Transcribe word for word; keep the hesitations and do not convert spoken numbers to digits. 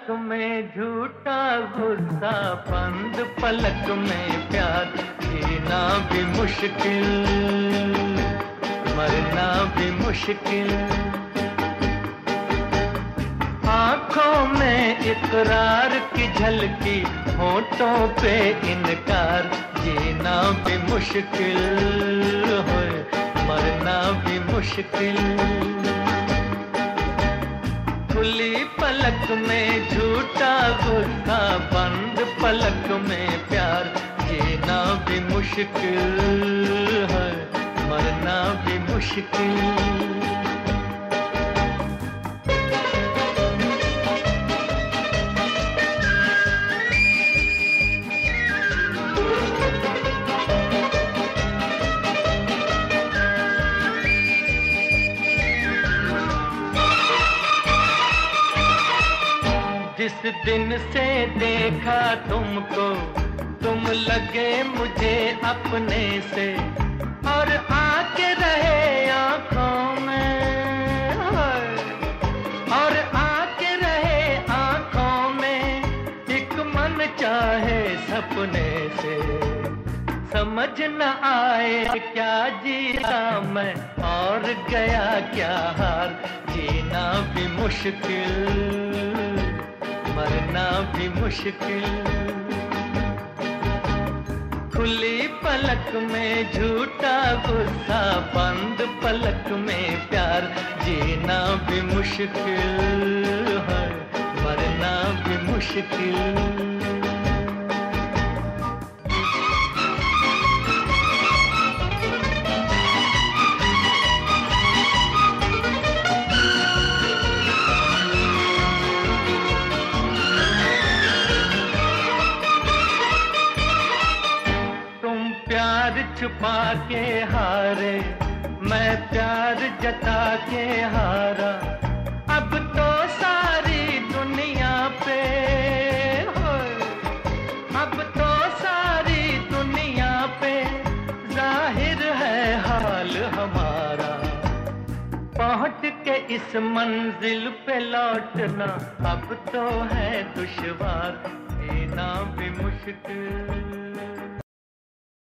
में झूठा गुस्सा, बंद पलक में प्यार, जीना भी मुश्किल, मरना भी मुश्किल। आँखों में इकरार की झलकी, होठों पे इनकार, जीना भी मुश्किल है, मरना भी मुश्किल। खुली पलक में झूठा गुस्सा, बंद पलक में प्यार, जीना भी मुश्किल है, मरना भी मुश्किल। जिस दिन से देखा तुमको, तुम लगे मुझे अपने से, और आके रहे आँखों में, और आके रहे आँखों में, एक मन चाहे सपने से। समझ न आए क्या जीता मैं, और गया क्या हार, जीना भी मुश्किल, मरना भी मुश्किल। खुली पलक में झूठा गुस्सा, बंद पलक में प्यार, जीना भी मुश्किल है, मरना भी मुश्किल। प्यार छुपा के हारे, मैं प्यार जता के हारा, अब तो सारी दुनिया पे, अब तो सारी दुनिया पे जाहिर है हाल हमारा। पहुंच के इस मंजिल पे लौटना अब तो है दुश्वार, जीना भी मुश्किल।